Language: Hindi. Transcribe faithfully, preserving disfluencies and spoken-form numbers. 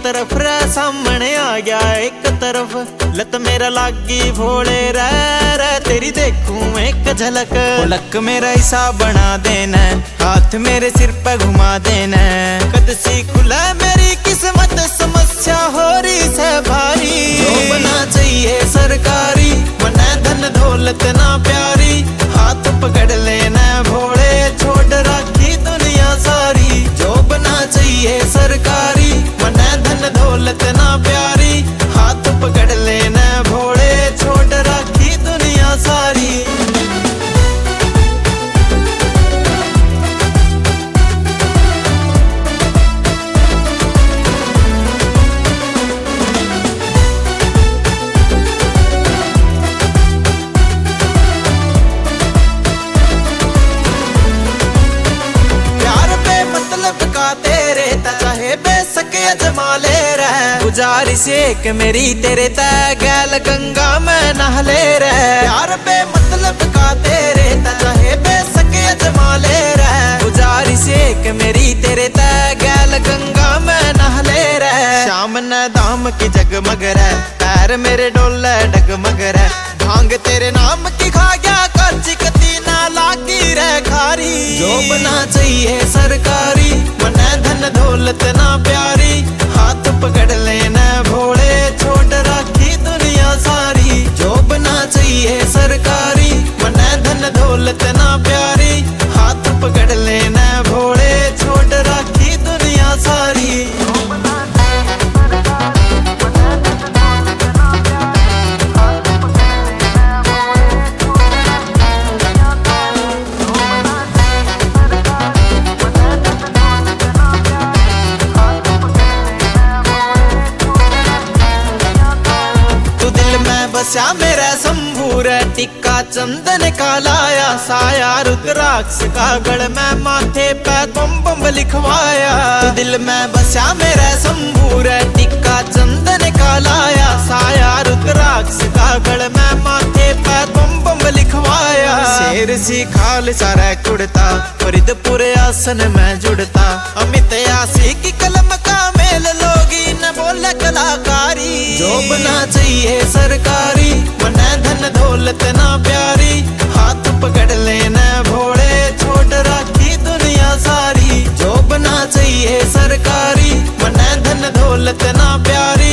तरफ रे सामने आ गया एक तरफ, लत मेरा लागी भोले रे रे तेरी देखूं एक झलक। लक मेरा हिसाब बना देना, हाथ मेरे सिर पे घुमा देना, कद सी खुला मेरी किस्मत समस्या हो रही से भारी। जो बना चाहिए सरकारी मना धन दौलत ना प्यारी, हाथ पकड़ लेना भोले छोड़ राखी दुनिया सारी। जो बना चाहिए सरकारी मना धन दौलत ना प्यारी, हाथ पकड़ लेना भोले छोड़ राखी दुनिया सारी। तेरे चाहे बेसके अजमा ले रहे, गुजारिश एक मेरी तेरे तय गैल गंगा में नहले रहे। यार बे मतलब का तेरे चाहे बेसके अजमा ले रहे, गुजारिश एक मेरी तेरे तय गैल गंगा में नहले रहे। शाम न दाम की जगमग रहे, पैर मेरे डोले डगमग रहे, भांग तेरे नाम की खा गया कच्ची कती ना लागी रे खारी। जो बना चाहिए सरकारी मना धन दौलत ना प्यारी, हाथ पकड़ लेना भोले छोड़ राखी दुनिया सारी। जो बना चाहिए सरकारी मना धन दौलत ना प्यारी, हाथ पकड़ लेना भोले छोड़ राखी दुनिया सारी। बसा मेरा शंभूर टिक्का चंदन का लाया, साया रुद्राक्ष का गढ़ में माथे पे बम बम लिखवाया। तो दिल में बसा मेरा शंभूर टिक्का चंदन का लाया, साया रुद्राक्ष का गढ़ में माथे पे बम बम लिखवाया। शेर सी खाल सारा कुड़ता फरीदपुर आसन में जुड़ता, अमित यासी की कलम का मेल लोगी न बोले कलाकारी। जो बना चाहिए सरकारी मना धन दौलत ना प्यारी, हाथ पकड़ लेना भोले छोड़ राखी दुनिया सारी। जो बना चाहिए सरकारी मना धन दौलत ना प्यारी,